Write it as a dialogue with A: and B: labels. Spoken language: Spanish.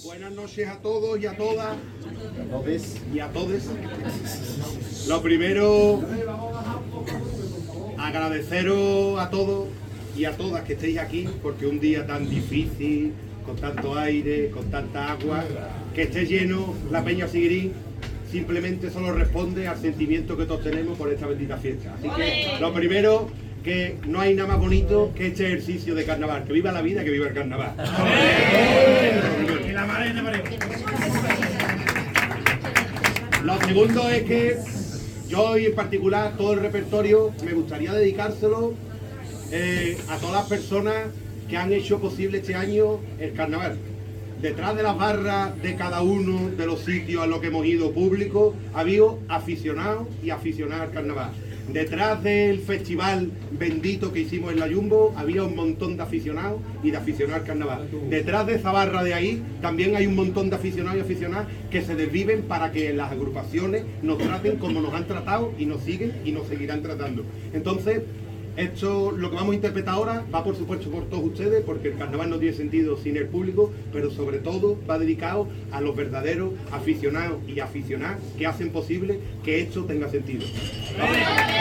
A: Buenas noches a todos y a todas y a todes. Lo primero, agradeceros a todos y a todas que estéis aquí, porque un día tan difícil, con tanto aire, con tanta agua, que esté lleno la Peña Siguirín, simplemente solo responde al sentimiento que todos tenemos por esta bendita fiesta. Así que lo primero, que no hay nada más bonito que este ejercicio de carnaval. Que viva la vida, que viva el carnaval. Lo segundo es que yo y en particular todo el repertorio me gustaría dedicárselo a todas las personas que han hecho posible este año el carnaval. Detrás de las barras de cada uno de los sitios a los que hemos ido público, ha habido aficionados y aficionadas al carnaval. Detrás del festival bendito que hicimos en la Jumbo, había un montón de aficionados y de aficionados al carnaval. Detrás de esa barra de ahí, también hay un montón de aficionados y aficionadas que se desviven para que las agrupaciones nos traten como nos han tratado y nos siguen y nos seguirán tratando. Entonces, esto, lo que vamos a interpretar ahora, va por supuesto por todos ustedes, porque el carnaval no tiene sentido sin el público, pero sobre todo va dedicado a los verdaderos aficionados y aficionadas que hacen posible que esto tenga sentido.